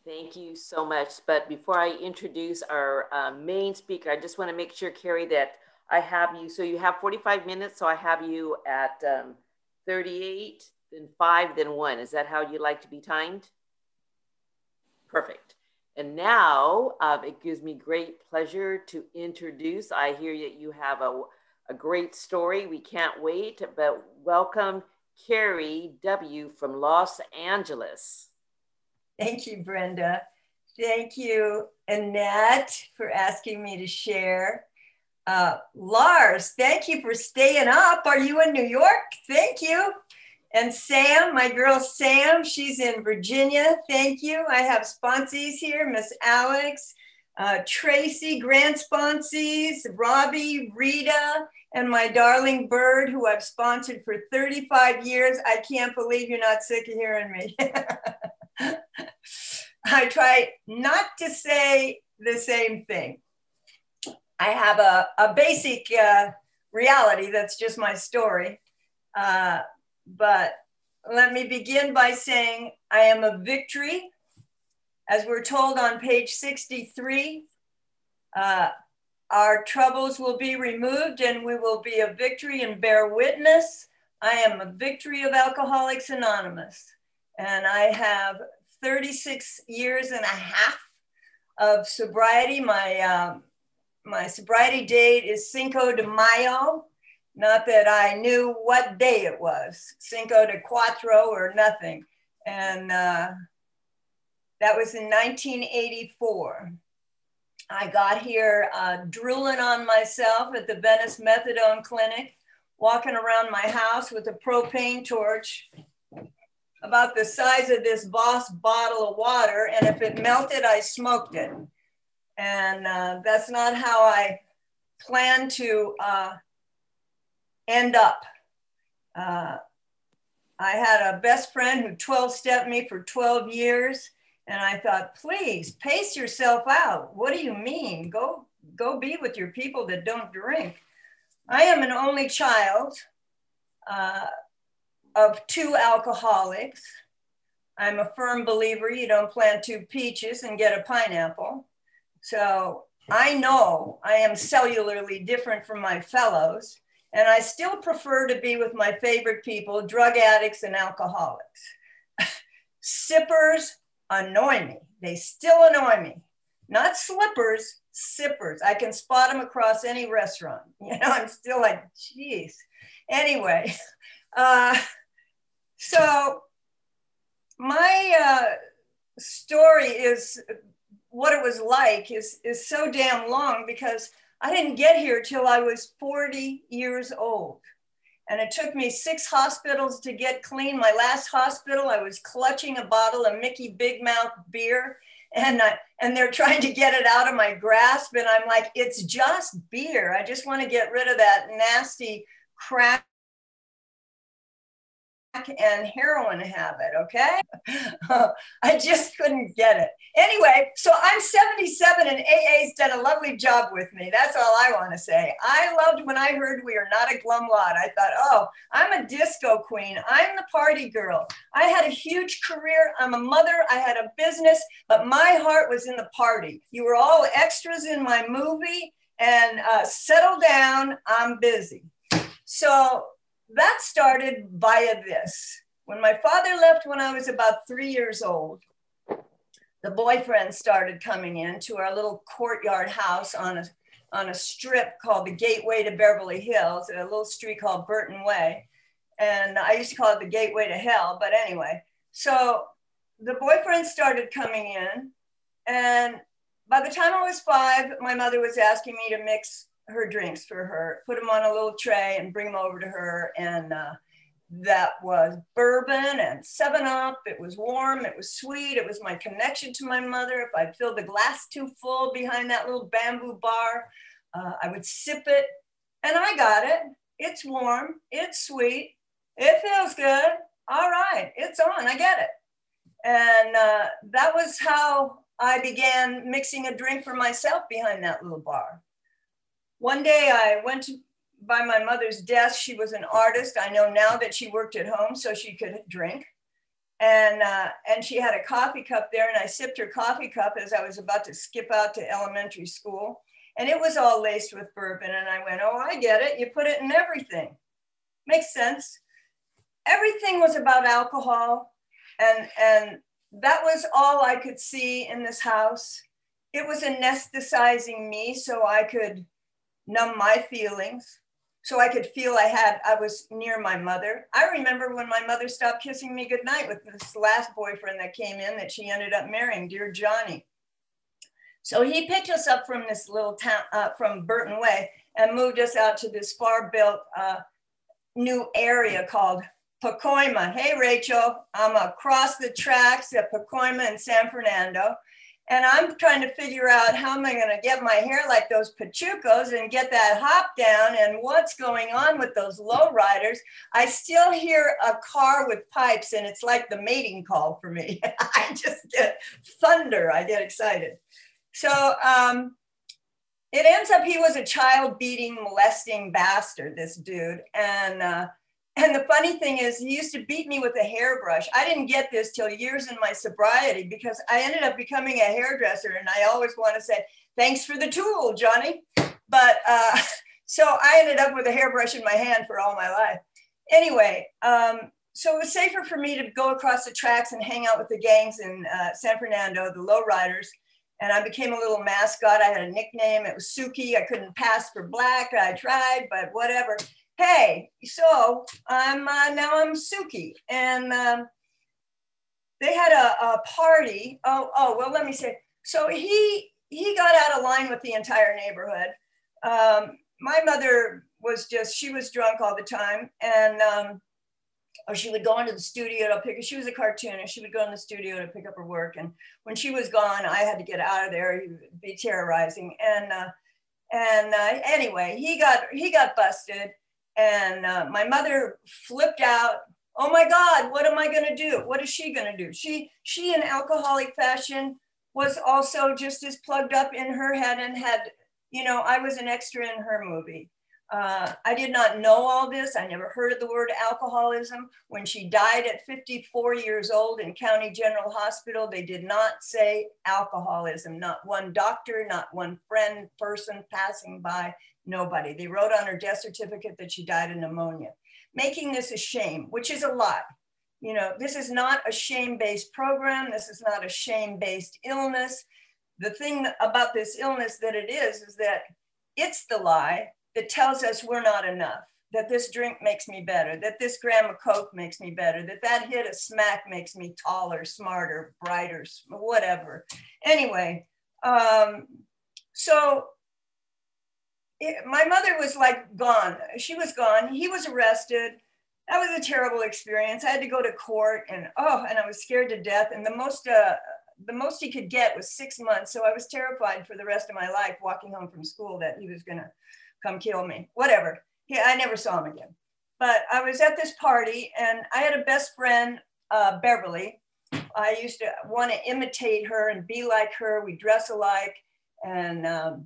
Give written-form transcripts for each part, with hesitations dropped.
Thank you so much. But before I introduce our main speaker, I just want to make sure, Carrie, that I have you. So you have 45 minutes. So I have you at 38, then 5, then 1. Is that how you like to be timed? Perfect. And now it gives me great pleasure to introduce. I hear that you have a great story. We can't wait. But welcome, Carrie W. from Los Angeles. Thank you, Brenda. Thank you, Annette, for asking me to share. Lars, thank you for staying up. Are you in New York? Thank you. And Sam, my girl Sam, she's in Virginia. Thank you. I have sponsees here, Miss Alex, Tracy, grand sponsees, Robbie, Rita, and my darling Bird, who I've sponsored for 35 years. I can't believe you're not sick of hearing me. I try not to say the same thing. I have a basic reality that's just my story. But let me begin by saying I am a victory. As we're told on page 63, our troubles will be removed and we will be a victory and bear witness. I am a victory of Alcoholics Anonymous. And I have 36 years and a half of sobriety. My sobriety date is Cinco de Mayo. Not that I knew what day it was, Cinco de Cuatro or nothing. And that was in 1984. I got here drooling on myself at the Venice Methadone Clinic, walking around my house with a propane torch about the size of this Voss bottle of water. And if it melted, I smoked it. And that's not how I plan to end up. I had a best friend who 12-stepped me for 12 years. And I thought, please pace yourself out. What do you mean? Go be with your people that don't drink. I am an only child of 2 alcoholics. I'm a firm believer you don't plant 2 peaches and get a pineapple. So I know I am cellularly different from my fellows, and I still prefer to be with my favorite people, drug addicts and alcoholics. Sippers annoy me. They still annoy me. Not slippers, sippers. I can spot them across any restaurant. You know, I'm still like, geez. Anyway, so my story is what it was like is so damn long because I didn't get here till I was 40 years old. And it took me 6 hospitals to get clean. My last hospital, I was clutching a bottle of Mickey Big Mouth beer and they're trying to get it out of my grasp. And I'm like, it's just beer. I just want to get rid of that nasty crack and heroin habit, okay? I just couldn't get it. Anyway, so I'm 77 and AA's done a lovely job with me. That's all I want to say. I loved when I heard we are not a glum lot. I thought, oh, I'm a disco queen. I'm the party girl. I had a huge career. I'm a mother. I had a business, but my heart was in the party. You were all extras in my movie and settle down, I'm busy. So that started via this. When my father left when I was about 3 years old, the boyfriend started coming in to our little courtyard house on a strip called the Gateway to Beverly Hills, at a little street called Burton Way. And I used to call it the Gateway to Hell, but anyway. So the boyfriend started coming in, and by the time I was 5, my mother was asking me to mix her drinks for her, put them on a little tray and bring them over to her. And that was bourbon and 7-Up. It was warm. It was sweet. It was my connection to my mother. If I filled the glass too full behind that little bamboo bar, I would sip it. And I got it. It's warm. It's sweet. It feels good. All right. It's on. I get it. And that was how I began mixing a drink for myself behind that little bar. One day I went by my mother's desk. She was an artist. I know now that she worked at home so she could drink. And she had a coffee cup there, and I sipped her coffee cup as I was about to skip out to elementary school. And it was all laced with bourbon. And I went, oh, I get it. You put it in everything. Makes sense. Everything was about alcohol. And that was all I could see in this house. It was anesthetizing me so I could numb my feelings, so I could feel I was near my mother. I remember when my mother stopped kissing me goodnight with this last boyfriend that came in that she ended up marrying, dear Johnny. So he picked us up from this little town, from Burton Way, and moved us out to this far-built new area called Pacoima. Hey, Rachel, I'm across the tracks at Pacoima in San Fernando. And I'm trying to figure out how am I going to get my hair like those Pachucos and get that hop down, and what's going on with those lowriders. I still hear a car with pipes, and it's like the mating call for me. I just get thunder. I get excited. So it ends up he was a child beating, molesting bastard, this dude. And the funny thing is, he used to beat me with a hairbrush. I didn't get this till years in my sobriety, because I ended up becoming a hairdresser. And I always want to say, thanks for the tool, Johnny. But so I ended up with a hairbrush in my hand for all my life. Anyway, so it was safer for me to go across the tracks and hang out with the gangs in San Fernando, the lowriders. And I became a little mascot. I had a nickname. It was Suki. I couldn't pass for black. I tried, but whatever. Hey, so now I'm Suki, and they had a party. Well, let me say. So he got out of line with the entire neighborhood. My mother was she was drunk all the time, and or she would go into the studio to pick. She was a cartoonist. She would go in the studio to pick up her work, and when she was gone, I had to get out of there. He would be terrorizing, and anyway, he got busted. And my mother flipped out. Oh my God, what am I going to do? What is she going to do? She in alcoholic fashion was also just as plugged up in her head, and had, I was an extra in her movie. I did not know all this. I never heard of the word alcoholism. When she died at 54 years old in County General Hospital, they did not say alcoholism. Not one doctor, not one friend, person passing by, nobody. They wrote on her death certificate that she died of pneumonia, making this a shame, which is a lie. This is not a shame-based program. This is not a shame-based illness. The thing about this illness that it is that it's the lie that tells us we're not enough, that this drink makes me better, that this gram of Coke makes me better, that hit of smack makes me taller, smarter, brighter, whatever. Anyway, so my mother was like gone. She was gone. He was arrested. That was a terrible experience. I had to go to court, and I was scared to death. And the most he could get was 6 months. So I was terrified for the rest of my life, walking home from school, that he was going to come kill me, whatever. I never saw him again. But I was at this party, and I had a best friend, Beverly. I used to want to imitate her and be like her. We dress alike. And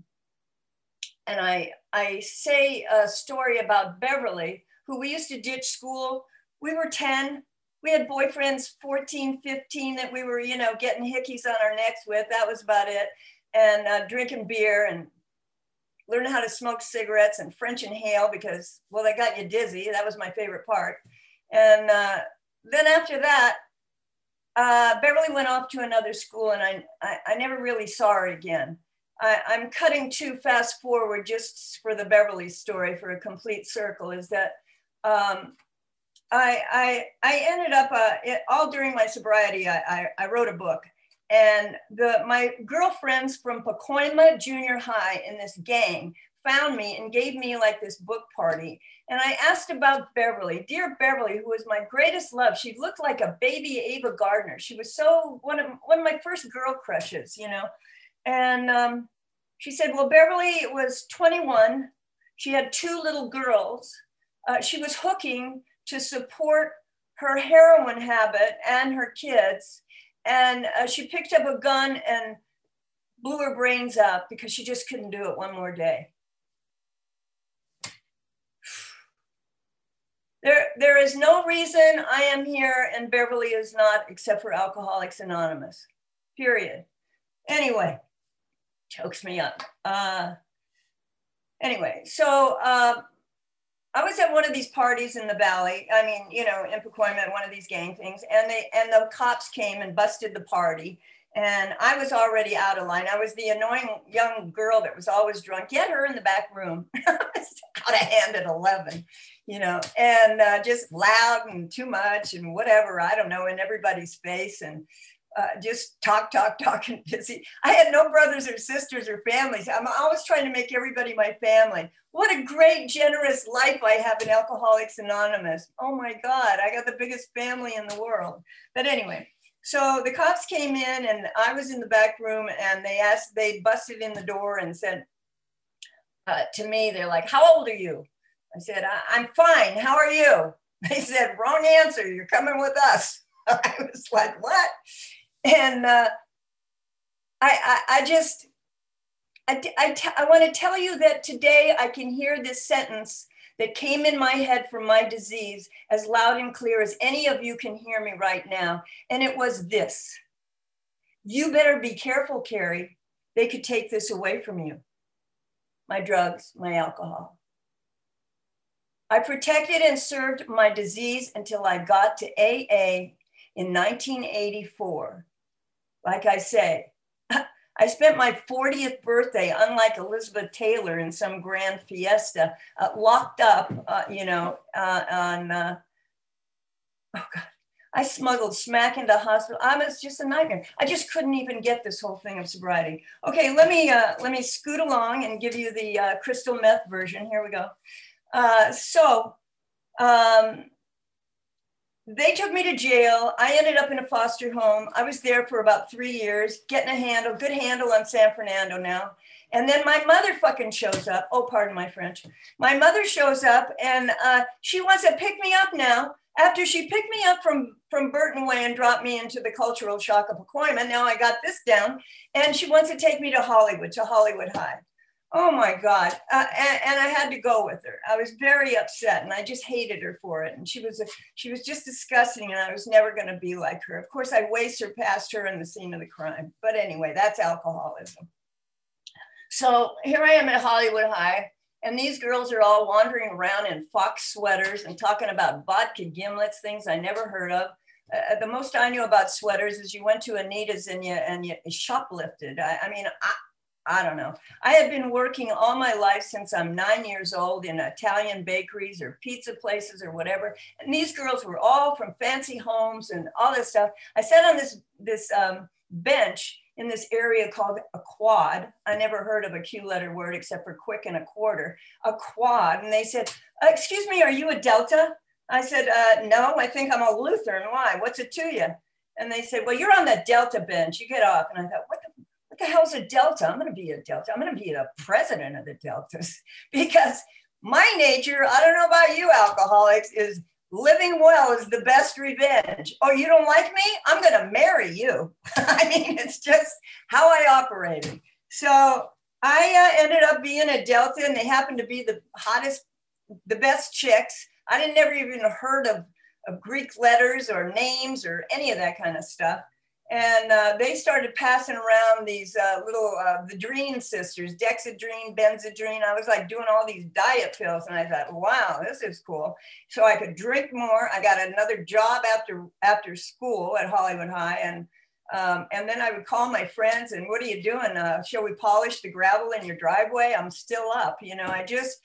I say a story about Beverly, who we used to ditch school. We were 10. We had boyfriends, 14, 15, that we were, getting hickeys on our necks with. That was about it. And drinking beer and learning how to smoke cigarettes and French inhale, because, well, they got you dizzy. That was my favorite part. And then after that, Beverly went off to another school, and I never really saw her again. I'm cutting too fast forward just for the Beverly story for a complete circle, is that I ended up, all during my sobriety, I wrote a book. And my girlfriends from Pacoima Junior High in this gang found me and gave me like this book party. And I asked about Beverly, dear Beverly, who was my greatest love. She looked like a baby Ava Gardner. She was so one of my first girl crushes, And she said, well, Beverly was 21. She had 2 little girls. She was hooking to support her heroin habit and her kids. And she picked up a gun and blew her brains out because she just couldn't do it one more day. There is no reason I am here and Beverly is not, except for Alcoholics Anonymous, period. Anyway, chokes me up. Anyway, so I was at one of these parties in the Valley. I mean, you know, in Pacoima, one of these gang things, and the cops came and busted the party. And I was already out of line. I was the annoying young girl that was always drunk. Get her in the back room. I was out of hand at 11, you know, and just loud and too much and whatever, I don't know, in everybody's face, and just talk and busy. I had no brothers or sisters or families. I'm always trying to make everybody my family. What a great, generous life I have in Alcoholics Anonymous. Oh my God, I got the biggest family in the world. But anyway, so the cops came in and I was in the back room, and they busted in the door and said to me, they're like, how old are you? I said, I'm fine. How are you? They said, wrong answer. You're coming with us. I was like, what? And I want to tell you that today I can hear this sentence that came in my head from my disease as loud and clear as any of you can hear me right now. And it was this: you better be careful, Carrie. They could take this away from you. My drugs, my alcohol. I protected and served my disease until I got to AA in 1984. Like I say, I spent my 40th birthday, unlike Elizabeth Taylor in some grand fiesta, locked up, oh God, I smuggled smack into hospital. It's just a nightmare. I just couldn't even get this whole thing of sobriety. Okay, let me scoot along and give you the crystal meth version. Here we go. They took me to jail. I ended up in a foster home. I was there for about 3 years, getting a good handle on San Fernando now. And then my mother fucking shows up. Oh, pardon my French. My mother shows up, and she wants to pick me up now. After she picked me up from Burton Way and dropped me into the cultural shock of Pacoima, now I got this down, and she wants to take me to Hollywood High. Oh my God. And I had to go with her. I was very upset, and I just hated her for it. And she was just disgusting, and I was never going to be like her. Of course, I way surpassed her in the scene of the crime. But anyway, that's alcoholism. So here I am at Hollywood High, and these girls are all wandering around in fox sweaters and talking about vodka gimlets, things I never heard of. The most I knew about sweaters is you went to Anita's and you shoplifted. I don't know. I had been working all my life since I'm 9 years old in Italian bakeries or pizza places or whatever. And these girls were all from fancy homes and all this stuff. I sat on this bench in this area called a quad. I never heard of a Q-letter word except for quick and a quarter, a quad. And they said, excuse me, are you a Delta? I said, no, I think I'm a Lutheran. Why? What's it to you? And they said, well, you're on the Delta bench. You get off. And I thought, what the hell's a Delta? I'm going to be a Delta. I'm going to be the president of the Deltas, because my nature, I don't know about you alcoholics, is living well is the best revenge. Oh, you don't like me? I'm going to marry you. I mean, it's just how I operated. So I ended up being a Delta, and they happened to be the hottest, the best chicks. I didn't never even heard of Greek letters or names or any of that kind of stuff. And they started passing around these the Dreen sisters, Dexedrine, Benzedrine. I was like doing all these diet pills, and I thought, wow, this is cool. So I could drink more. I got another job after school at Hollywood High, and then I would call my friends and, what are you doing? Shall we polish the gravel in your driveway? I'm still up. You know, I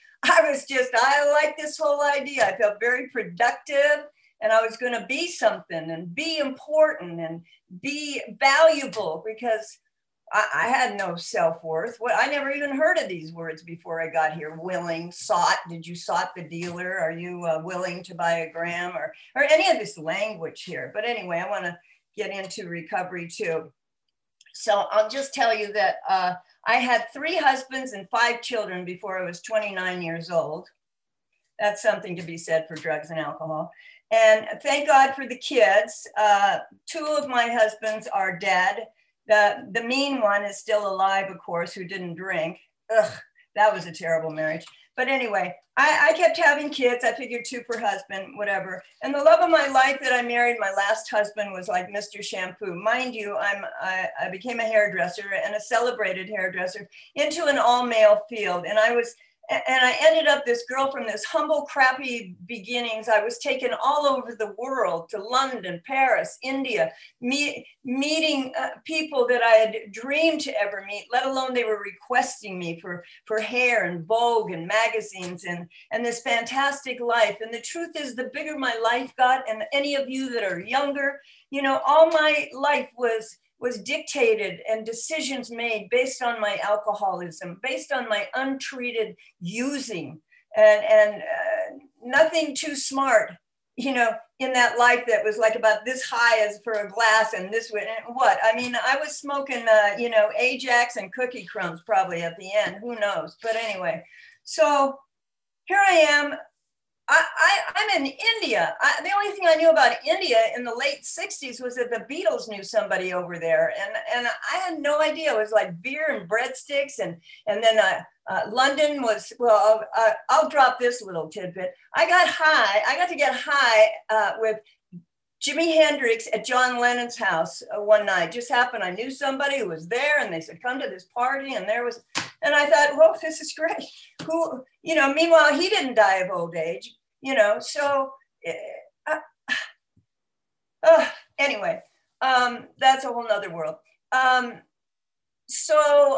like this whole idea. I felt very productive. And I was going to be something and be important and be valuable, because I had no self-worth. I never even heard of these words before I got here. Willing, sought. Did you sought the dealer? Are you willing to buy a gram, or any of this language here? But anyway, I want to get into recovery too. So I'll just tell you that I had 3 husbands and 5 children before I was 29 years old. That's something to be said for drugs and alcohol. And thank God for the kids. 2 of my husbands are dead. The mean one is still alive, of course, who didn't drink. Ugh, That was a terrible marriage. But anyway, I kept having kids. I figured 2 per husband, whatever. And the love of my life that I married, my last husband, was like Mr. Shampoo. Mind you, I became a hairdresser, and a celebrated hairdresser, into an all-male field. And I ended up this girl from this humble, crappy beginnings. I was taken all over the world, to London, Paris, India, meeting people that I had dreamed to ever meet, let alone they were requesting me for hair and Vogue and magazines and this fantastic life. And the truth is, the bigger my life got, and any of you that are younger, you know, all my life was dictated and decisions made based on my alcoholism, based on my untreated using, and nothing too smart, you know, in that life that was like about this high as for a glass and this what? I mean, I was smoking, you know, Ajax and cookie crumbs probably at the end, who knows? But anyway, so here I am. I'm in India. The only thing I knew about India in the late 60s was that the Beatles knew somebody over there. And I had no idea. It was like beer and breadsticks. And then London was, well, I'll drop this little tidbit. I got to get high with Jimi Hendrix at John Lennon's house one night. Just happened. I knew somebody who was there, and they said, come to this party. And I thought, well, this is great. Who, you know, meanwhile, he didn't die of old age, you know, so anyway, that's a whole nother world. So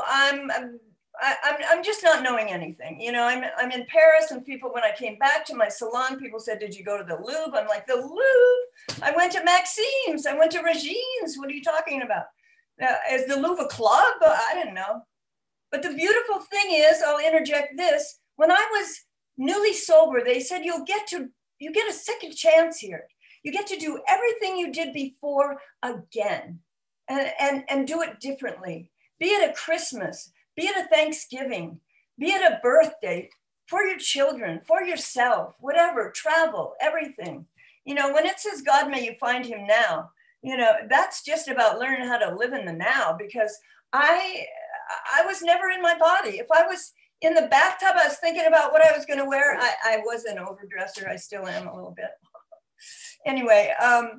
I'm just not knowing anything. You know, I'm in Paris, and people, when I came back to my salon, people said, did you go to the Louvre? I'm like, the Louvre? I went to Maxime's, I went to Regine's. What are you talking about? Is the Louvre a club? I didn't know. But the beautiful thing is, I'll interject this, when I was newly sober, they said, you get a second chance here. You get to do everything you did before again, and do it differently. Be it a Christmas, be it a Thanksgiving, be it a birthday, for your children, for yourself, whatever, travel, everything. You know, when it says, God, may you find him now, you know, that's just about learning how to live in the now, because I was never in my body. If I was in the bathtub, I was thinking about what I was going to wear. I was an overdresser. I still am a little bit. Anyway,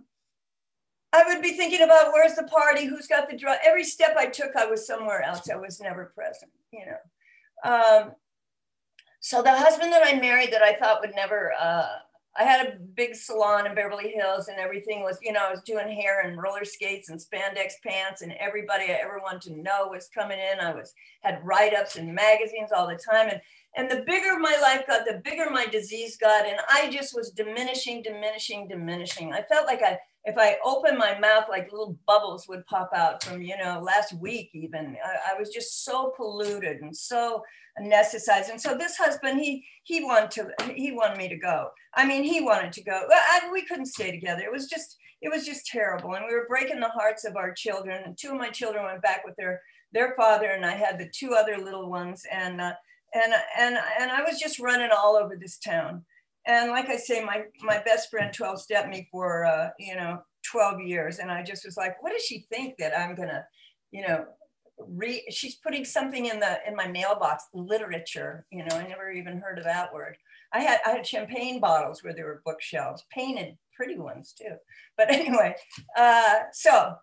I would be thinking about where's the party, who's got the drug. Every step I took, I was somewhere else. I was never present, you know. So the husband that I married that I thought would never, I had a big salon in Beverly Hills, and everything was, you know, I was doing hair and roller skates and spandex pants, and everybody I ever wanted to know was coming in. Had write-ups in magazines all the time. And the bigger my life got, the bigger my disease got. And I just was diminishing. I felt like if I opened my mouth, like little bubbles would pop out from, you know, last week even. I was just so polluted and so anesthetized. And so this husband, he wanted me to go. I mean, he wanted to go. We couldn't stay together. It was just terrible. And we were breaking the hearts of our children. And 2 of my children went back with their father, and I had the 2 other little ones. And I was just running all over this town. And like I say, my best friend 12-stepped me for, you know, 12 years. And I just was like, what does she think that I'm gonna, you know, she's putting something in my mailbox, literature, you know, I never even heard of that word. I had champagne bottles where there were bookshelves, painted pretty ones too. But anyway, so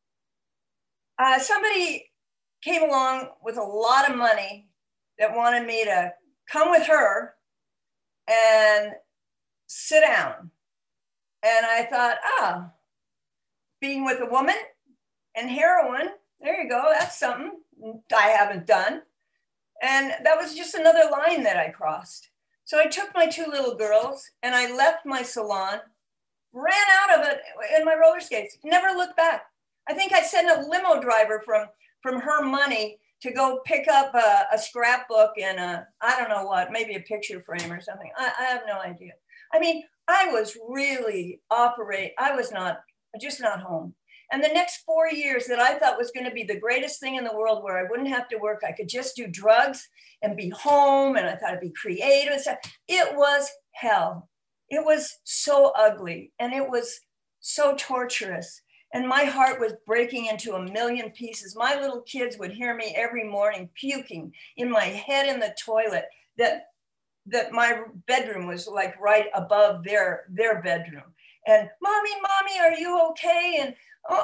somebody came along with a lot of money that wanted me to come with her and sit down. And I thought, being with a woman and heroin, there you go, that's something I haven't done. And that was just another line that I crossed. So I took my 2 little girls and I left my salon, ran out of it in my roller skates, never looked back. I think I sent a limo driver from her money to go pick up a scrapbook and I don't know what, maybe a picture frame or something. I have no idea. I mean, I was really I was just not home. And the next 4 years that I thought was going to be the greatest thing in the world, where I wouldn't have to work, I could just do drugs and be home, and I thought I'd be creative and stuff. It was hell. It was so ugly, and it was so torturous. and my heart was breaking into a million pieces. My little kids would hear me every morning puking in my head in the toilet, that my bedroom was like right above their bedroom. And mommy, are you okay? And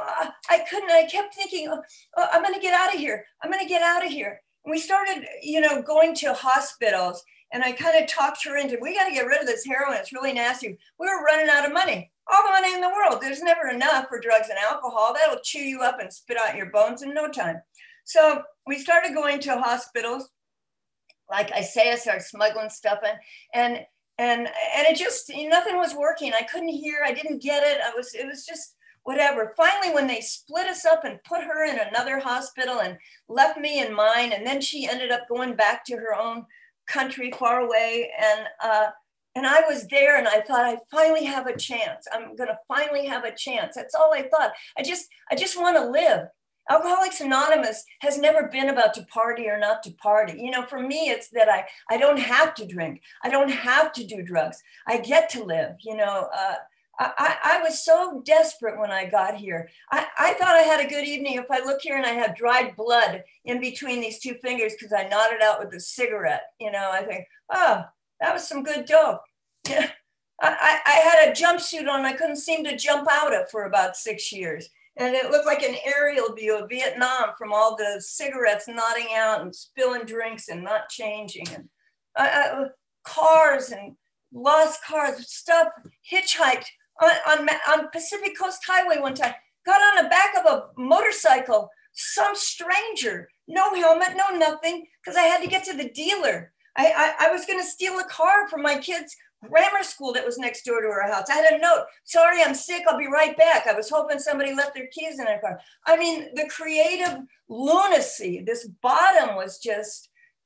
I kept thinking, I'm going to get out of here. I'm going to get out of here. And we started, going to hospitals, and I kind of talked her into, we got to get rid of this heroin. It's really nasty. We were running out of money, all the money in the world. There's never enough for drugs and alcohol. That'll chew you up and spit out your bones in no time. So we started going to hospitals. Like I say, I started smuggling stuff in, and it just, nothing was working. I couldn't hear. I didn't get it. It was just whatever. Finally, when they split us up and put her in another hospital and left me in mine, and then she ended up going back to her own country far away, and I was there, and I thought, I finally have a chance. I'm gonna finally have a chance. That's all I thought. I just want to live. Alcoholics Anonymous has never been about to party or not to party. For me, it's that I don't have to drink. I don't have to do drugs. I get to live. I was so desperate when I got here. I thought I had a good evening if I look here and I have dried blood in between these two fingers because I nodded out with a cigarette. I think, oh, that was some good dope. I had a jumpsuit on I couldn't seem to jump out of for about 6 years. And it looked like an aerial view of Vietnam from all the cigarettes nodding out and spilling drinks and not changing. And cars and lost cars, stuff, hitchhiked on Pacific Coast Highway one time, got on the back of a motorcycle, some stranger, no helmet, no nothing, because I had to get to the dealer. I was going to steal a car from my kids' grammar school that was next door to our house. I had a note, sorry, I'm sick, I'll be right back. I was hoping somebody left their keys in their car. I mean, the creative lunacy, this bottom was just,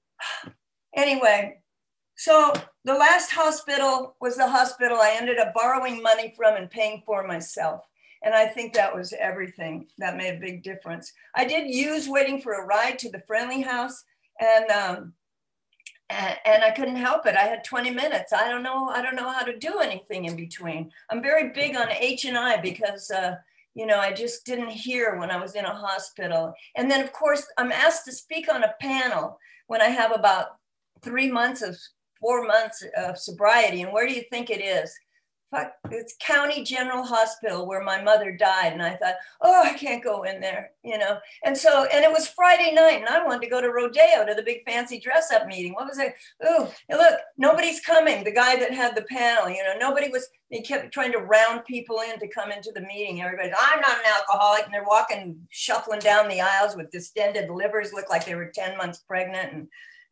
anyway. So the last hospital was the hospital I ended up borrowing money from and paying for myself. And I think that was everything. That made a big difference. I did use waiting for a ride to the Friendly House, and I couldn't help it. I had 20 minutes. I don't know how to do anything in between. I'm very big on H&I because, I just didn't hear when I was in a hospital. And then, of course, I'm asked to speak on a panel when I have about 4 months of sobriety. And where do you think it is? It's County General Hospital where my mother died. And I thought, oh, I can't go in there, And it was Friday night and I wanted to go to Rodeo, to the big fancy dress up meeting. What was it? Oh, look, nobody's coming. The guy that had the panel, they kept trying to round people in to come into the meeting. Everybody's, I'm not an alcoholic. And they're walking, shuffling down the aisles with distended livers, looked like they were 10 months pregnant. And,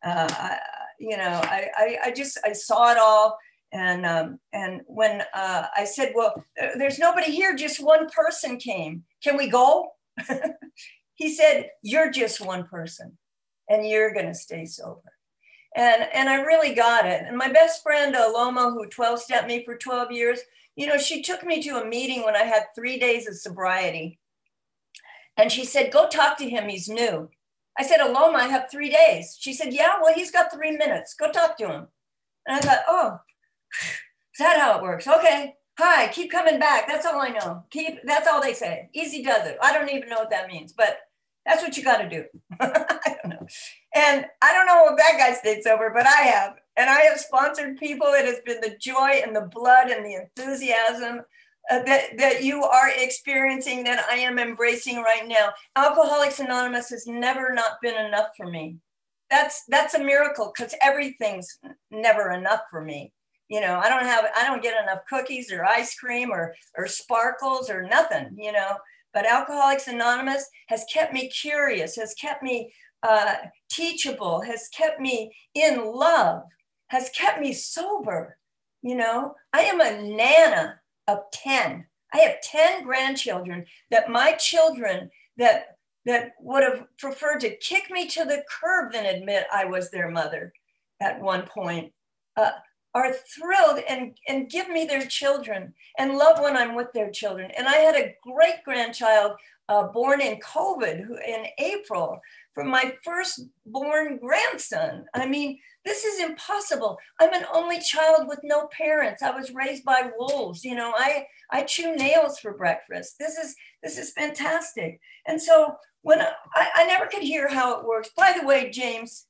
I saw it all. And when I said, well, there's nobody here, just one person came. Can we go? He said, you're just one person and you're going to stay sober. And I really got it. And my best friend, Loma, who 12-stepped me for 12 years, she took me to a meeting when I had 3 days of sobriety. And she said, go talk to him. He's new. I said, Loma, I have 3 days. She said, yeah, well, he's got 3 minutes. Go talk to him. And I thought, oh, is that how it works? Okay. Hi, keep coming back. That's all I know. That's all they say. Easy does it. I don't even know what that means, but that's what you got to do. I don't know. And I don't know if that guy stayed sober, but I have. And I have sponsored people. It has been the joy and the blood and the enthusiasm that you are experiencing, that I am embracing right now. Alcoholics Anonymous has never not been enough for me. That's a miracle, because everything's never enough for me. I don't get enough cookies or ice cream or sparkles or nothing, but Alcoholics Anonymous has kept me curious, has kept me teachable, has kept me in love, has kept me sober. I am a nana of 10. I have 10 grandchildren that my children that would have preferred to kick me to the curb than admit I was their mother at one point. are thrilled and give me their children and love when I'm with their children. And I had a great grandchild born in COVID in April from my firstborn grandson. I mean, this is impossible. I'm an only child with no parents. I was raised by wolves. You know, I chew nails for breakfast. This is fantastic. And so when I never could hear how it works. By the way, James,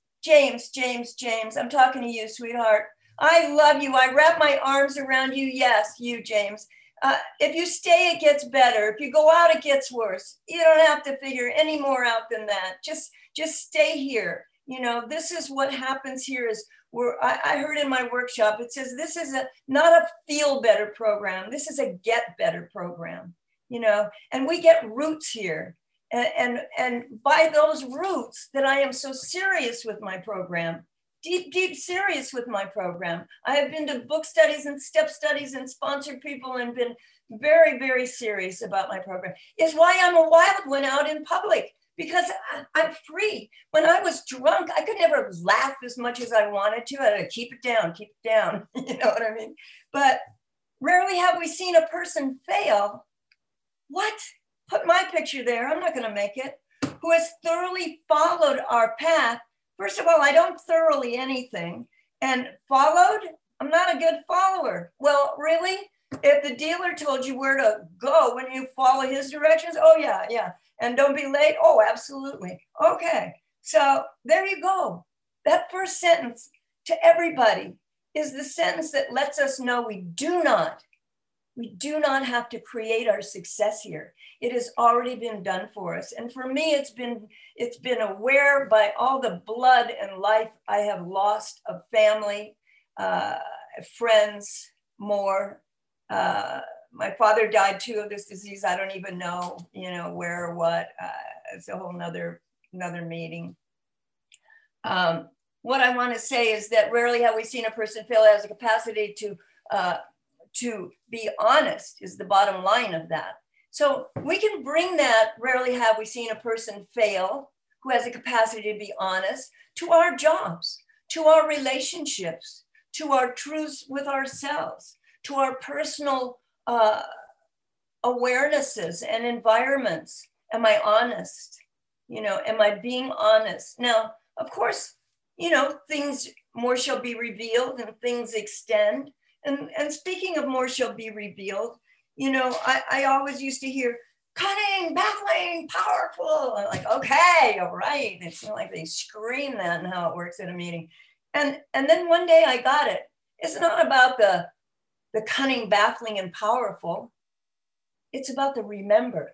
I'm talking to you, sweetheart. I love you. I wrap my arms around you. Yes, you, James. If you stay, it gets better. If you go out, it gets worse. You don't have to figure any more out than that. Just stay here. You know, this is what happens here is I heard in my workshop, it says this is not a feel better program. This is a get better program, you know, and we get roots here. And by those roots that I am so serious with my program, deep serious with my program. I have been to book studies and step studies and sponsored people and been very, very serious about my program. Is why I'm a wild one out in public, because I'm free. When I was drunk, I could never laugh as much as I wanted to. I had to keep it down. You know what I mean? But rarely have we seen a person fail. What? Put my picture there. I'm not going to make it. Who has thoroughly followed our path. First of all, I don't thoroughly anything. And followed, I'm not a good follower. Well, really? If the dealer told you where to go when you follow his directions, oh yeah. And don't be late, oh, absolutely. Okay, so there you go. That first sentence to everybody is the sentence that lets us know we do not have to create our success here. It has already been done for us. And for me, it's been aware by all the blood and life I have lost of family, friends, more. My father died too of this disease. I don't even know, you know, where or what. It's a whole nother meeting. What I want to say is that rarely have we seen a person fail that has a capacity to be honest is the bottom line of that. So we can bring that, rarely have we seen a person fail who has a capacity to be honest, to our jobs, to our relationships, to our truths with ourselves, to our personal awarenesses and environments. Am I honest? You know, am I being honest? Now, of course, you know, things more shall be revealed and things extend. And speaking of more shall be revealed, you know, I always used to hear cunning, baffling, powerful. I'm like, okay, all right. It seemed like they scream that and how it works at a meeting. And then one day I got it. It's not about the cunning, baffling, and powerful. It's about the remember.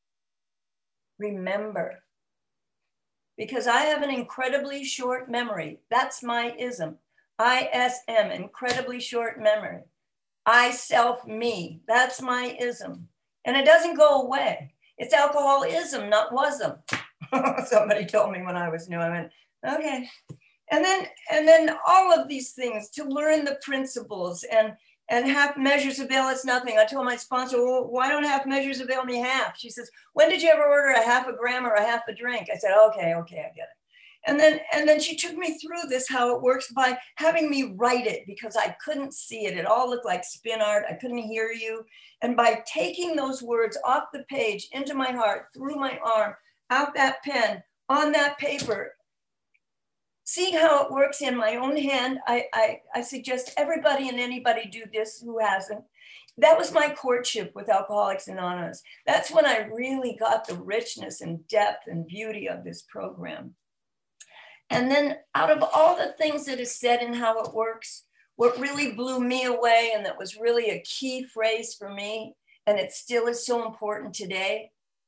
Remember. Because I have an incredibly short memory. That's my ism. ISM, incredibly short memory. I, self, me, that's my ism. And it doesn't go away. It's alcoholism, not wasm. Somebody told me when I was new, I went, okay. And then all of these things to learn the principles and half measures avail us nothing. I told my sponsor, well, why don't half measures avail me half? She says, when did you ever order a half a gram or a half a drink? I said, okay, I get it. And then she took me through this, how it works by having me write it because I couldn't see it. It all looked like spin art. I couldn't hear you. And by taking those words off the page into my heart, through my arm, out that pen, on that paper, seeing how it works in my own hand, I suggest everybody and anybody do this who hasn't. That was my courtship with Alcoholics Anonymous. That's when I really got the richness and depth and beauty of this program. And then out of all the things that is said and how it works, what really blew me away and that was really a key phrase for me, and it still is so important today,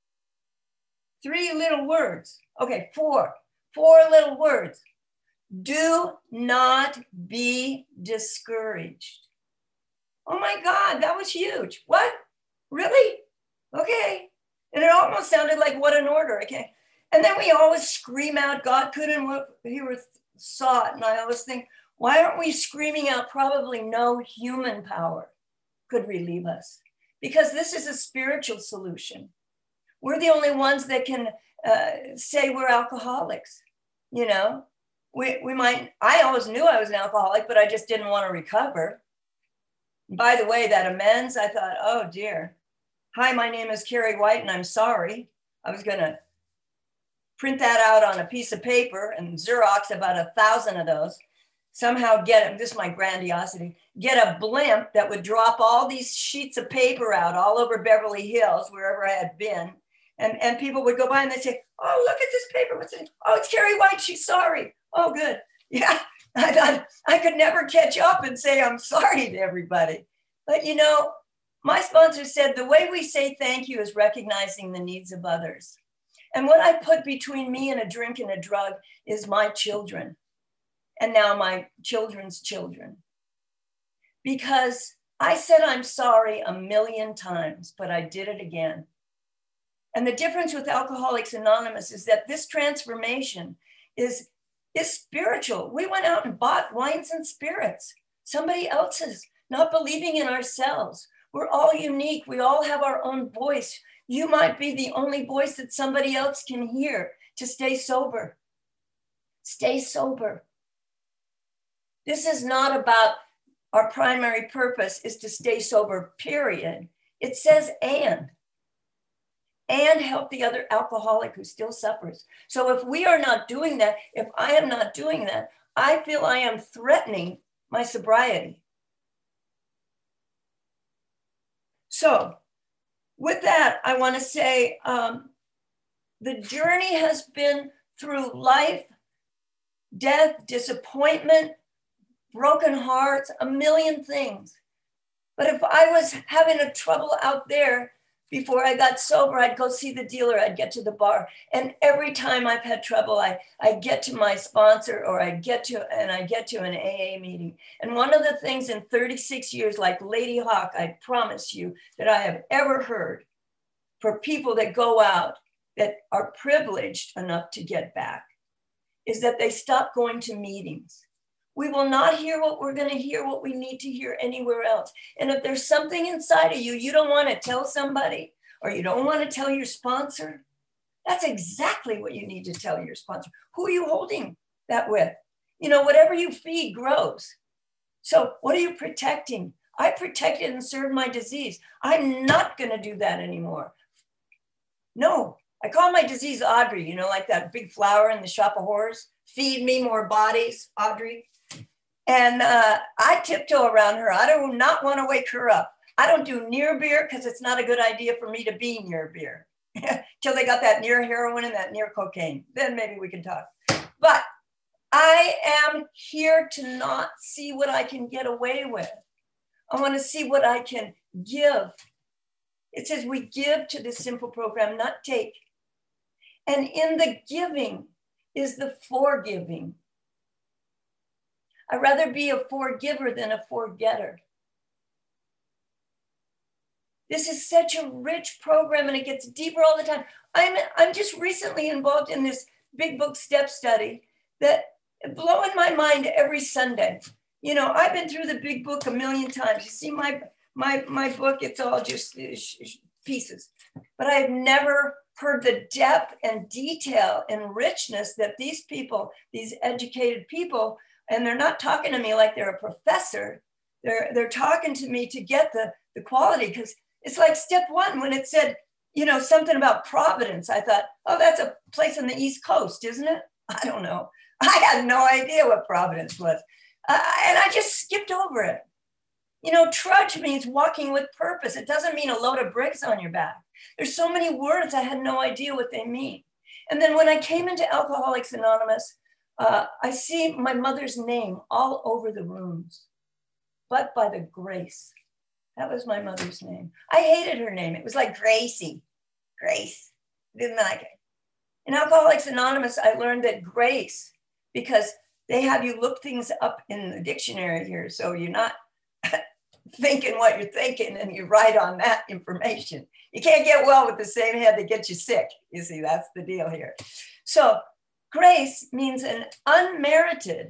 3 little words. Okay, 4 little words. Do not be discouraged. Oh my God, that was huge. What? Really? Okay. And it almost sounded like what an order. Okay. And then we always scream out, God couldn't, he saw it. And I always think, why aren't we screaming out probably no human power could relieve us? Because this is a spiritual solution. We're the only ones that can say we're alcoholics, you know? I always knew I was an alcoholic, but I just didn't want to recover. By the way, that amends, I thought, oh dear. Hi, my name is Carrie White and I'm sorry. I was going to print that out on a piece of paper and Xerox about 1,000 of those. Somehow this is my grandiosity, get a blimp that would drop all these sheets of paper out all over Beverly Hills, wherever I had been. And people would go by and they'd say, oh, look at this paper. What's it? Oh, it's Carrie White. She's sorry. Oh, good. Yeah, I thought I could never catch up and say I'm sorry to everybody. But you know, my sponsor said the way we say thank you is recognizing the needs of others. And what I put between me and a drink and a drug is my children. And now my children's children. Because I said I'm sorry 1,000,000 times, but I did it again. And the difference with Alcoholics Anonymous is that this transformation is spiritual. We went out and bought wines and spirits, somebody else's, not believing in ourselves. We're all unique. We all have our own voice. You might be the only voice that somebody else can hear to stay sober. Stay sober. This is not about our primary purpose is to stay sober, period. It says and help the other alcoholic who still suffers. So if we are not doing that, if I am not doing that, I feel I am threatening my sobriety. So with that, I want to say the journey has been through life, death, disappointment, broken hearts, 1,000,000 things. But if I was having a trouble out there before I got sober, I'd go see the dealer, I'd get to the bar. And every time I've had trouble, I get to my sponsor or I get to an AA meeting. And one of the things in 36 years, like Lady Hawk, I promise you that I have ever heard for people that go out that are privileged enough to get back is that they stop going to meetings. We will not hear what we're going to hear, what we need to hear anywhere else. And if there's something inside of you, you don't want to tell somebody or you don't want to tell your sponsor, that's exactly what you need to tell your sponsor. Who are you holding that with? You know, whatever you feed grows. So what are you protecting? I protected and served my disease. I'm not going to do that anymore. No, I call my disease Audrey, you know, like that big flower in the Shop of Horrors. Feed me more bodies, Audrey. And I tiptoe around her. I do not want to wake her up. I don't do near beer because it's not a good idea for me to be near beer. Till they got that near heroin and that near cocaine. Then maybe we can talk. But I am here to not see what I can get away with. I want to see what I can give. It says we give to this simple program, not take. And in the giving is the forgiving. I'd rather be a forgiver than a forgetter. This is such a rich program and it gets deeper all the time. I'm just recently involved in this big book step study that blowing my mind every Sunday. You know, I've been through the big book 1,000,000 times. You see my book, it's all just pieces. But I've never heard the depth and detail and richness that these people, these educated people, and they're not talking to me like they're a professor. They're talking to me to get the quality, because it's like step one when it said, you know, something about Providence. I thought, oh, that's a place on the East Coast, isn't it? I don't know. I had no idea what Providence was. And I just skipped over it. You know, trudge means walking with purpose. It doesn't mean a load of bricks on your back. There's so many words I had no idea what they mean. And then when I came into Alcoholics Anonymous, I see my mother's name all over the rooms, but by the grace. That was my mother's name. I hated her name. It was like Gracie, Grace. Didn't like it. In Alcoholics Anonymous, I learned that grace, because they have you look things up in the dictionary here, so you're not thinking what you're thinking and you write on that information. You can't get well with the same head that gets you sick. You see, that's the deal here. So grace means an unmerited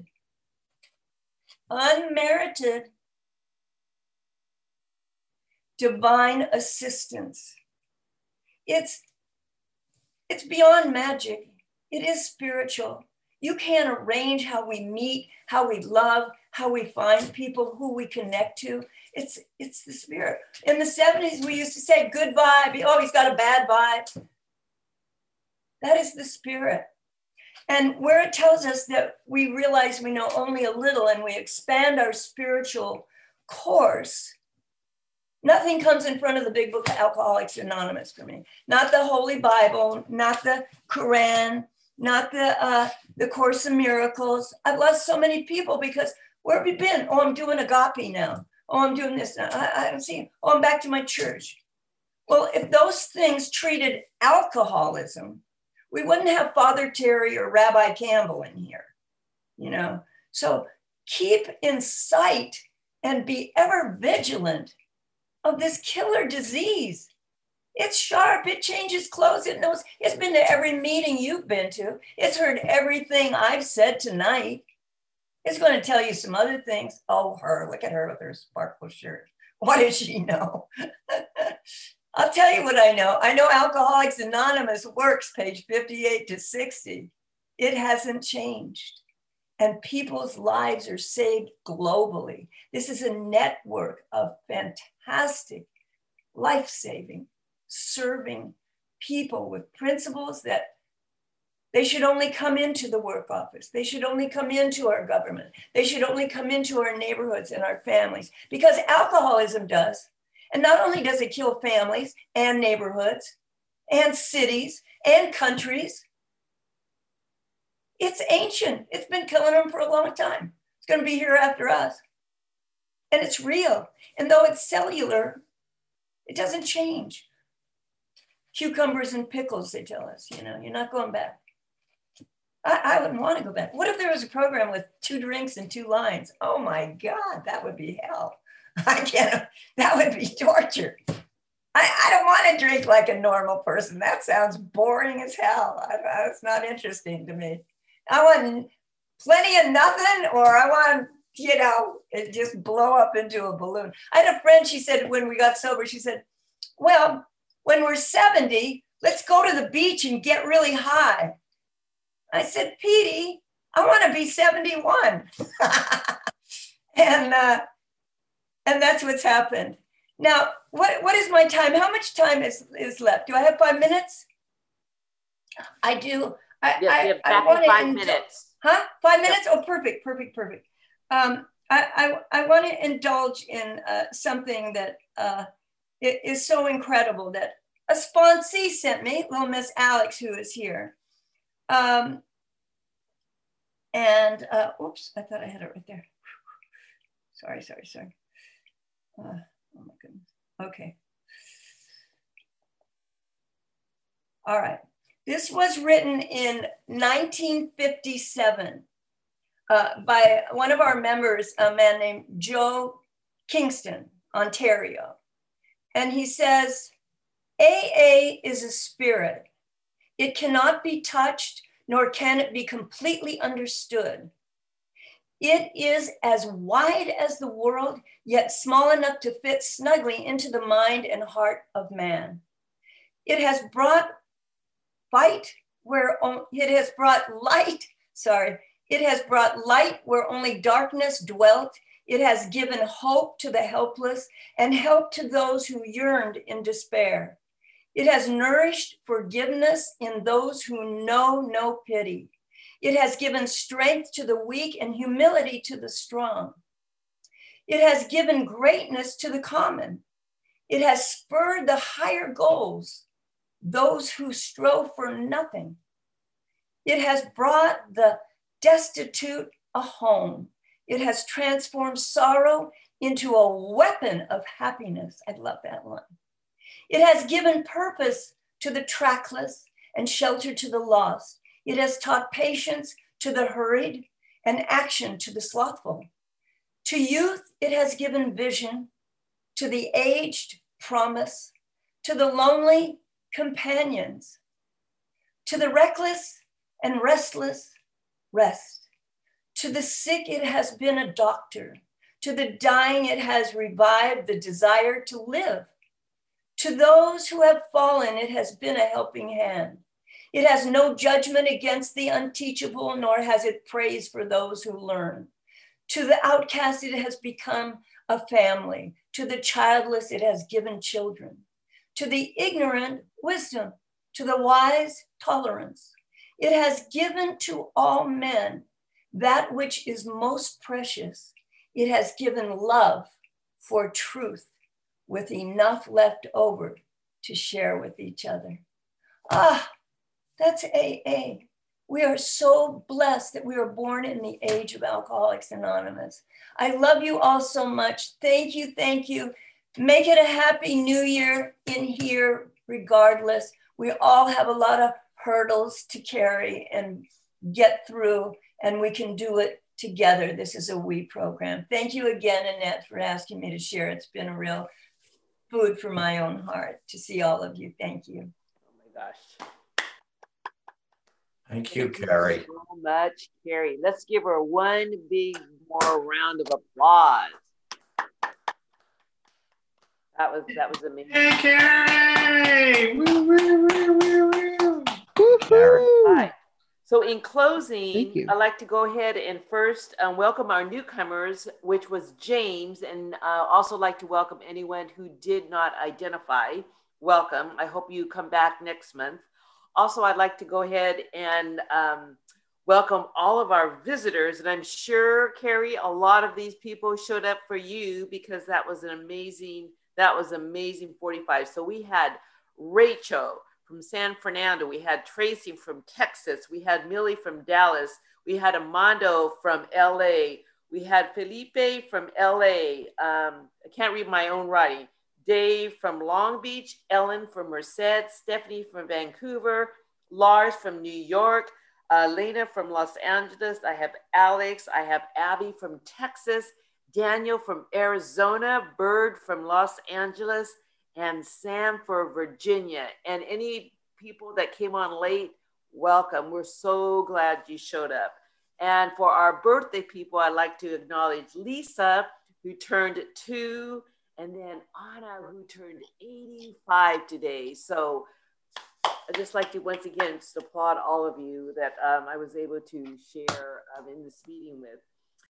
divine assistance. It's beyond magic. It is spiritual. You can't arrange how we meet, how we love, how we find people, who we connect to. It's the Spirit. In the 70s, we used to say good vibe. Oh, he's got a bad vibe. That is the Spirit. And where it tells us that we realize we know only a little and we expand our spiritual course, nothing comes in front of the big book of Alcoholics Anonymous for me. Not the Holy Bible, not the Quran, not the Course in Miracles. I've lost so many people because where have you been? Oh, I'm doing agape now. Oh, I'm doing this now. I don't see. Oh, I'm back to my church. Well, if those things treated alcoholism, we wouldn't have Father Terry or Rabbi Campbell in here, you know? So keep in sight and be ever vigilant of this killer disease. It's sharp, it changes clothes, it knows, it's been to every meeting you've been to. It's heard everything I've said tonight. It's going to tell you some other things. Oh, her, look at her with her sparkle shirt. What does she know? I'll tell you what I know. I know Alcoholics Anonymous works, page 58 to 60. It hasn't changed. And people's lives are saved globally. This is a network of fantastic, life-saving, serving people with principles that they should only come into the work office. They should only come into our government. They should only come into our neighborhoods and our families, because alcoholism does. And not only does it kill families and neighborhoods and cities and countries, it's ancient. It's been killing them for a long time. It's going to be here after us. And it's real. And though it's cellular, it doesn't change. Cucumbers and pickles, they tell us, you know, you're not going back. I wouldn't want to go back. What if there was a program with 2 drinks and 2 lines? Oh my God, that would be hell. I can't, that would be torture. I don't want to drink like a normal person. That sounds boring as hell. It's not interesting to me. I want plenty of nothing, or I want, you know, it just blow up into a balloon. I had a friend, she said, when we got sober, she said, well, when we're 70, let's go to the beach and get really high. I said, Petey, I want to be 71. And that's what's happened. Now, what is my time? How much time is left? Do I have 5 minutes? I do. Yes, you have exactly 5 minutes. Huh? 5 minutes? Oh, perfect. I want to indulge in something that is so incredible that a sponsee sent me, little Miss Alex, who is here. Oops, I thought I had it right there. Sorry. Oh my goodness. Okay. All right. This was written in 1957 by one of our members, a man named Joe Kingston, Ontario. And he says, AA is a spirit. It cannot be touched, nor can it be completely understood. It is as wide as the world, yet small enough to fit snugly into the mind and heart of man. It has brought light where only darkness dwelt. It has given hope to the helpless and help to those who yearned in despair. It has nourished forgiveness in those who know no pity. It has given strength to the weak and humility to the strong. It has given greatness to the common. It has spurred the higher goals, those who strove for nothing. It has brought the destitute a home. It has transformed sorrow into a weapon of happiness. I love that one. It has given purpose to the trackless and shelter to the lost. It has taught patience to the hurried and action to the slothful. To youth, it has given vision. To the aged, promise. To the lonely, companions. To the reckless and restless, rest. To the sick, it has been a doctor. To the dying, it has revived the desire to live. To those who have fallen, it has been a helping hand. It has no judgment against the unteachable, nor has it praise for those who learn. To the outcast, it has become a family. To the childless, it has given children. To the ignorant, wisdom. To the wise, tolerance. It has given to all men that which is most precious. It has given love for truth, with enough left over to share with each other. Ah, that's AA. We are so blessed that we were born in the age of Alcoholics Anonymous. I love you all so much. Thank you, thank you. Make it a happy new year in here, regardless. We all have a lot of hurdles to carry and get through, and we can do it together. This is a we program. Thank you again, Annette, for asking me to share. It's been a real food for my own heart to see all of you. Thank you. Oh my gosh. Thank you, Carrie. So much, Carrie. Let's give her one big more round of applause. That was amazing. Hey, Carrie! Woo, woo, woo, woo, woo. Carrie. All right. So in closing, I'd like to go ahead and first welcome our newcomers, which was James, and also like to welcome anyone who did not identify. Welcome. I hope you come back next month. Also, I'd like to go ahead and welcome all of our visitors. And I'm sure, Carrie, a lot of these people showed up for you because that was amazing 45. So we had Rachel from San Fernando. We had Tracy from Texas. We had Millie from Dallas. We had Amando from LA. We had Felipe from LA. I can't read my own writing. Dave from Long Beach, Ellen from Merced, Stephanie from Vancouver, Lars from New York, Lena from Los Angeles. I have Alex. I have Abby from Texas, Daniel from Arizona, Bird from Los Angeles, and Sam for Virginia. And any people that came on late, welcome. We're so glad you showed up. And for our birthday people, I'd like to acknowledge Lisa, who turned 2, and then Anna, who turned 85 today. So I'd just like to once again just applaud all of you that I was able to share in this meeting with.